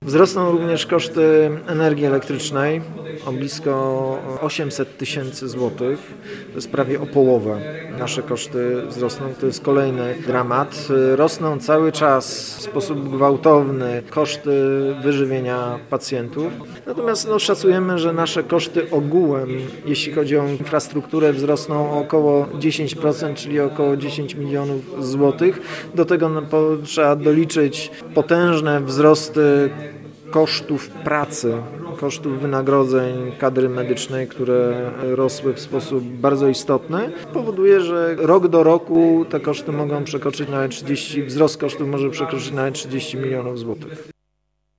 Wzrosną również koszty energii elektrycznej o blisko 800 tysięcy złotych. To jest prawie o połowę. Nasze koszty wzrosną. To jest kolejny dramat. Rosną cały czas w sposób gwałtowny koszty wyżywienia pacjentów. Natomiast szacujemy, że nasze koszty ogółem, jeśli chodzi o infrastrukturę, wzrosną o około 10%, czyli około 10 milionów złotych. Do tego trzeba doliczyć potężne wzrosty kosztów pracy, kosztów wynagrodzeń kadry medycznej, które rosły w sposób bardzo istotny, powoduje, że rok do roku te koszty mogą przekroczyć nawet wzrost kosztów może przekroczyć nawet 30 milionów złotych.